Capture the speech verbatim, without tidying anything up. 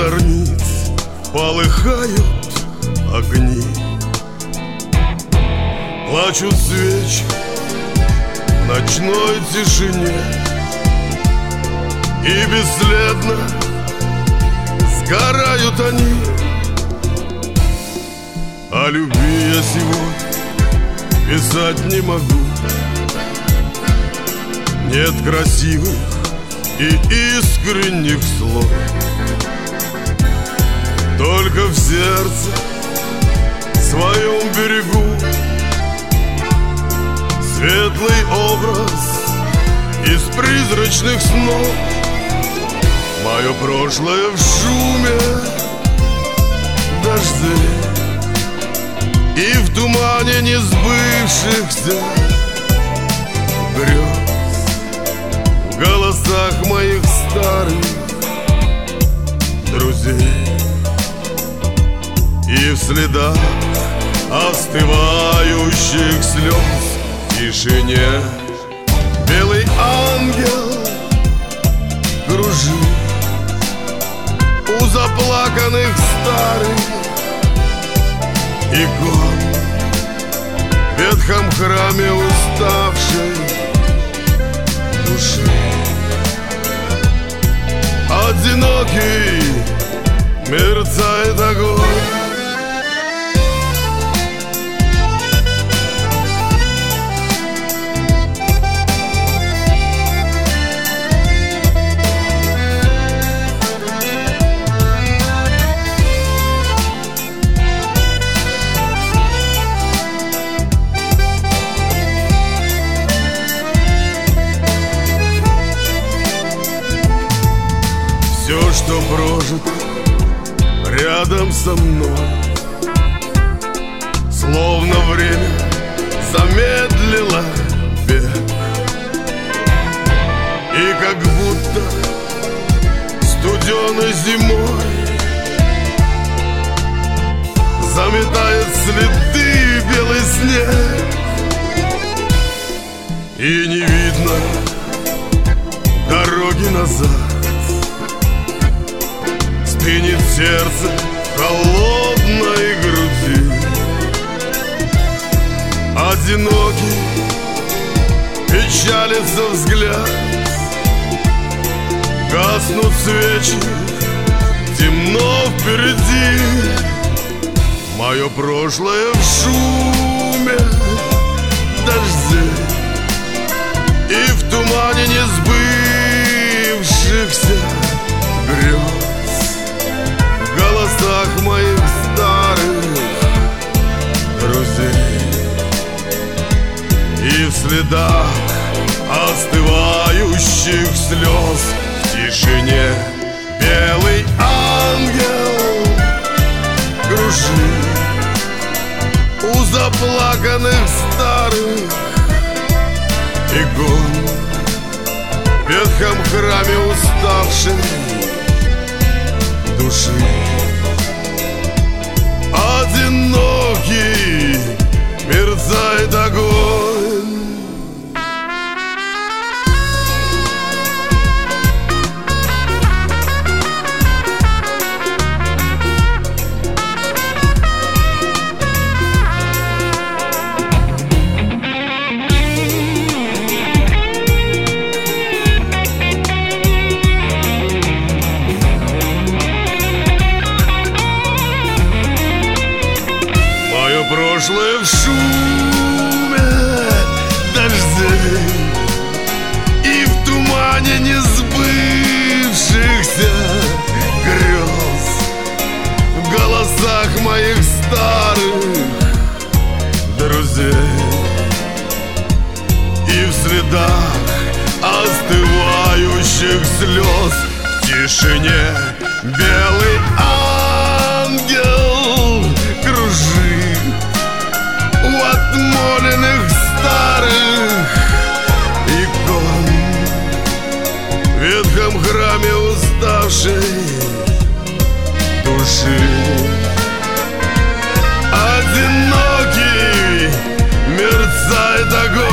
зорниц полыхают огни. Плачут свечи в ночной тишине, и бесследно сгорают они. О любви я сегодня писать не могу. Нет красивых и искренних слов, только в сердце своем берегу светлый образ из призрачных снов. Мое прошлое в шуме дождей и в тумане несбывшихся грез, в голосах моих старых друзей и в следах остывающих слез. В тишине белый ангел кружит у заплаканных старых икон в ветхом храме уставшей души. Одинокий мерцает огонь. Все, что прожито рядом со мной, словно время замедлило бег, и как будто студеной зимой заметает следы белый снег, и не видно дороги назад. Стынет сердце холодной груди. Одинокий печалится взгляд. Гаснут свечи, темно впереди. Мое прошлое в шуме дождей и в тумане несбывшихся грез, в голосах моих старых друзей и в следах остывающих слез. В тишине белый ангел кружит у заплаканных старых икон в ветхом храме уставшей души. Одинокий мерцает огонь. Прошлое в шуме дождей и в тумане несбывшихся грез, в голосах моих старых друзей и в следах остывающих слез. В тишине белый ангел кружит у отмоленных старых икон в ветхом храме уставшей души. Одинокий мерцает огонь.